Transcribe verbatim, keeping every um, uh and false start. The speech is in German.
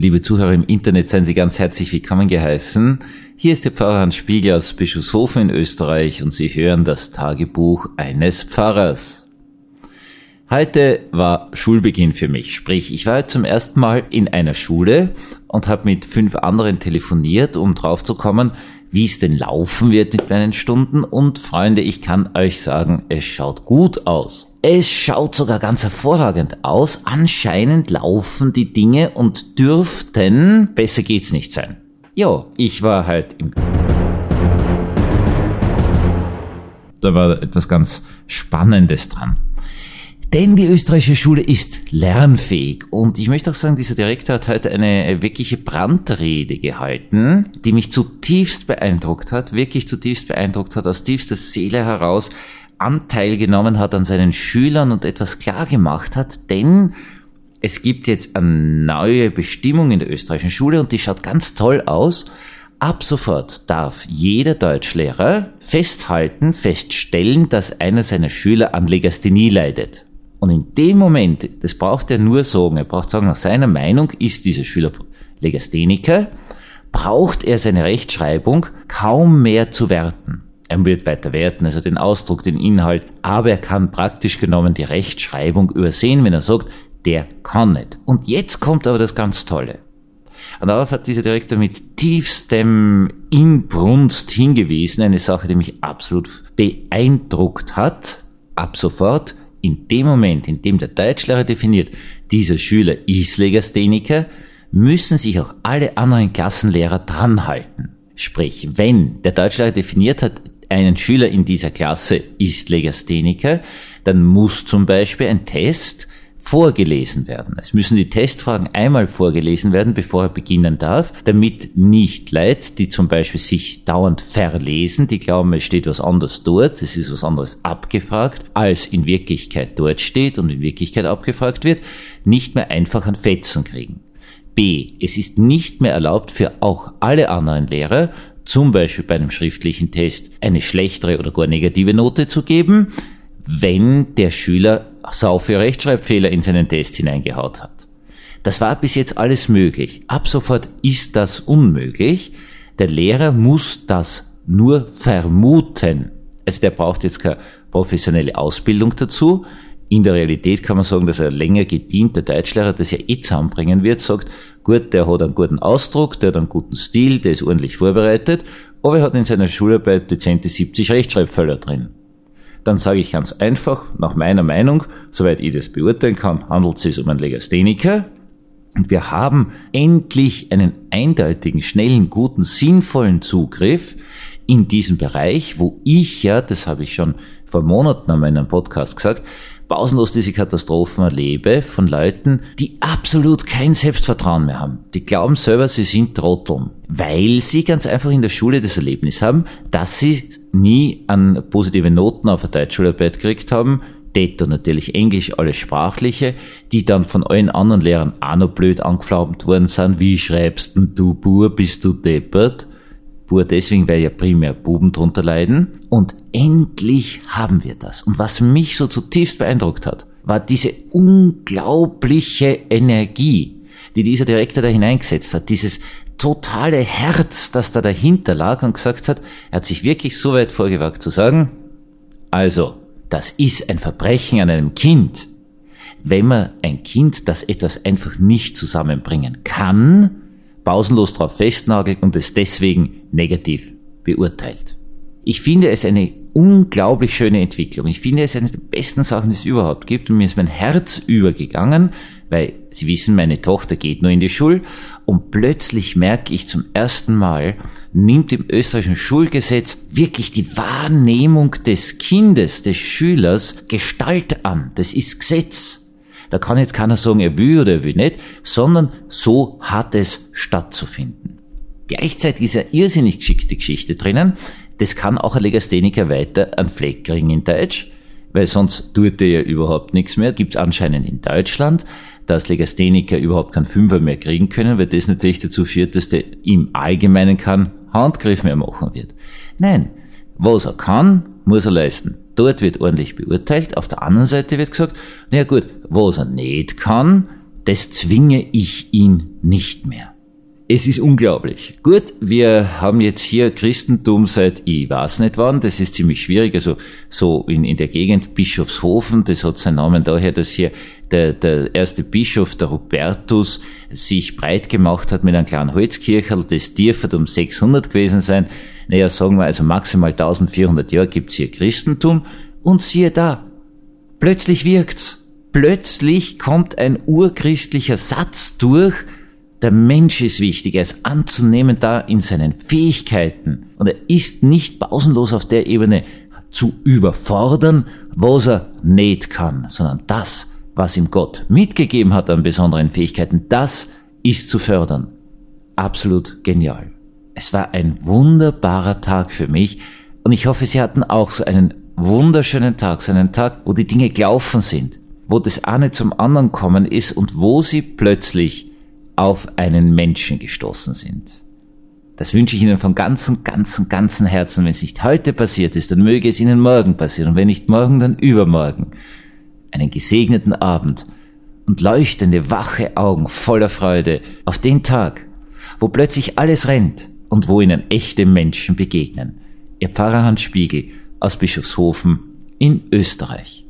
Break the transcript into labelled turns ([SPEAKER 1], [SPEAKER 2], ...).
[SPEAKER 1] Liebe Zuhörer im Internet, seien Sie ganz herzlich willkommen geheißen. Hier ist der Pfarrer Hans Spiegel aus Bischofshofen in Österreich und Sie hören das Tagebuch eines Pfarrers. Heute war Schulbeginn für mich, sprich, ich war heute zum ersten Mal in einer Schule und habe mit fünf anderen telefoniert, um draufzukommen, wie es denn laufen wird mit meinen Stunden. Und Freunde, ich kann euch sagen, es schaut gut aus. Es schaut sogar ganz hervorragend aus. Anscheinend laufen die Dinge und dürften, besser geht's nicht sein. Jo, ich war halt im... Da war etwas ganz Spannendes dran. Denn die österreichische Schule ist lernfähig. Und ich möchte auch sagen, dieser Direktor hat heute eine wirkliche Brandrede gehalten, die mich zutiefst beeindruckt hat, wirklich zutiefst beeindruckt hat, aus tiefster Seele heraus Anteil genommen hat an seinen Schülern und etwas klar gemacht hat, denn es gibt jetzt eine neue Bestimmung in der österreichischen Schule und die schaut ganz toll aus. Ab sofort darf jeder Deutschlehrer festhalten, feststellen, dass einer seiner Schüler an Legasthenie leidet. Und in dem Moment, das braucht er nur sagen, er braucht sagen, nach seiner Meinung ist dieser Schüler Legastheniker, braucht er seine Rechtschreibung kaum mehr zu werten. Er wird weiter werten, also den Ausdruck, den Inhalt, aber er kann praktisch genommen die Rechtschreibung übersehen, wenn er sagt, der kann nicht. Und jetzt kommt aber das ganz Tolle. Und darauf hat dieser Direktor mit tiefstem Inbrunst hingewiesen, eine Sache, die mich absolut beeindruckt hat. Ab sofort, in dem Moment, in dem der Deutschlehrer definiert, dieser Schüler ist Legastheniker, müssen sich auch alle anderen Klassenlehrer dranhalten. Sprich, wenn der Deutschlehrer definiert hat, einen Schüler in dieser Klasse ist Legastheniker, dann muss zum Beispiel ein Test vorgelesen werden. Es müssen die Testfragen einmal vorgelesen werden, bevor er beginnen darf, damit nicht Leute, die zum Beispiel sich dauernd verlesen, die glauben, es steht was anderes dort, es ist was anderes abgefragt, als in Wirklichkeit dort steht und in Wirklichkeit abgefragt wird, nicht mehr einfach einen Fetzen kriegen. B. Es ist nicht mehr erlaubt für auch alle anderen Lehrer, zum Beispiel bei einem schriftlichen Test, eine schlechtere oder gar negative Note zu geben, wenn der Schüler sau für Rechtschreibfehler in seinen Test hineingehaut hat. Das war bis jetzt alles möglich. Ab sofort ist das unmöglich. Der Lehrer muss das nur vermuten. Also der braucht jetzt keine professionelle Ausbildung dazu. In der Realität kann man sagen, dass ein länger gedienter Deutschlehrer das ja eh zusammenbringen wird, sagt, gut, der hat einen guten Ausdruck, der hat einen guten Stil, der ist ordentlich vorbereitet, aber er hat in seiner Schularbeit dezente siebzig Rechtschreibfehler drin. Dann sage ich ganz einfach, nach meiner Meinung, soweit ich das beurteilen kann, handelt es sich um einen Legastheniker. Und wir haben endlich einen eindeutigen, schnellen, guten, sinnvollen Zugriff in diesem Bereich, wo ich ja, das habe ich schon vor Monaten an meinem Podcast gesagt, pausenlos diese Katastrophen erlebe von Leuten, die absolut kein Selbstvertrauen mehr haben. Die glauben selber, sie sind Trotteln, weil sie ganz einfach in der Schule das Erlebnis haben, dass sie nie an positive Noten auf eine Deutschschularbeit gekriegt haben, Detto natürlich Englisch, alles Sprachliche, die dann von allen anderen Lehrern auch noch blöd angeflaumt worden sind, wie schreibst denn du Bur, bist du deppert? Bur deswegen, weil ja primär Buben drunter leiden. Und endlich haben wir das. Und was mich so zutiefst beeindruckt hat, war diese unglaubliche Energie, die dieser Direktor da hineingesetzt hat, dieses totale Herz, das da dahinter lag und gesagt hat, er hat sich wirklich so weit vorgewagt zu sagen, also, das ist ein Verbrechen an einem Kind. Wenn man ein Kind, das etwas einfach nicht zusammenbringen kann, pausenlos drauf festnagelt und es deswegen negativ beurteilt. Ich finde es eine unglaublich schöne Entwicklung. Ich finde es eine der besten Sachen, die es überhaupt gibt. Und mir ist mein Herz übergegangen, weil Sie wissen, meine Tochter geht nur in die Schule und plötzlich merke ich zum ersten Mal, nimmt im österreichischen Schulgesetz wirklich die Wahrnehmung des Kindes, des Schülers Gestalt an. Das ist Gesetz. Da kann jetzt keiner sagen, er will oder er will nicht, sondern so hat es stattzufinden. Gleichzeitig ist eine irrsinnig geschickte Geschichte drinnen. Das kann auch ein Legastheniker weiter einen Fleck kriegen in Deutsch, weil sonst tut er ja überhaupt nichts mehr. Gibt es anscheinend in Deutschland, dass Legastheniker überhaupt keinen Fünfer mehr kriegen können, weil das natürlich dazu führt, dass der im Allgemeinen keinen Handgriff mehr machen wird. Nein, was er kann, muss er leisten. Dort wird ordentlich beurteilt. Auf der anderen Seite wird gesagt, na gut, was er nicht kann, das zwinge ich ihn nicht mehr. Es ist unglaublich. Gut, wir haben jetzt hier Christentum seit ich weiß nicht wann, das ist ziemlich schwierig, also so in, in der Gegend Bischofshofen, das hat seinen Namen daher, dass hier der, der erste Bischof, der Hubertus, sich breit gemacht hat mit einem kleinen Holzkircherl, das dürfte um sechshundert gewesen sein. Naja, sagen wir also maximal eintausendvierhundert Jahre gibt's hier Christentum und siehe da, plötzlich wirkt's. Plötzlich kommt ein urchristlicher Satz durch, der Mensch ist wichtig, er ist anzunehmen da in seinen Fähigkeiten und er ist nicht pausenlos auf der Ebene zu überfordern, was er nicht kann, sondern das, was ihm Gott mitgegeben hat an besonderen Fähigkeiten, das ist zu fördern. Absolut genial. Es war ein wunderbarer Tag für mich und ich hoffe, Sie hatten auch so einen wunderschönen Tag, so einen Tag, wo die Dinge gelaufen sind, wo das eine zum anderen kommen ist und wo Sie plötzlich auf einen Menschen gestoßen sind. Das wünsche ich Ihnen von ganzem, ganzem, ganzem Herzen. Wenn es nicht heute passiert ist, dann möge es Ihnen morgen passieren. Und wenn nicht morgen, dann übermorgen. Einen gesegneten Abend und leuchtende, wache Augen voller Freude auf den Tag, wo plötzlich alles rennt und wo Ihnen echte Menschen begegnen. Ihr Pfarrer Hans Spiegel aus Bischofshofen in Österreich.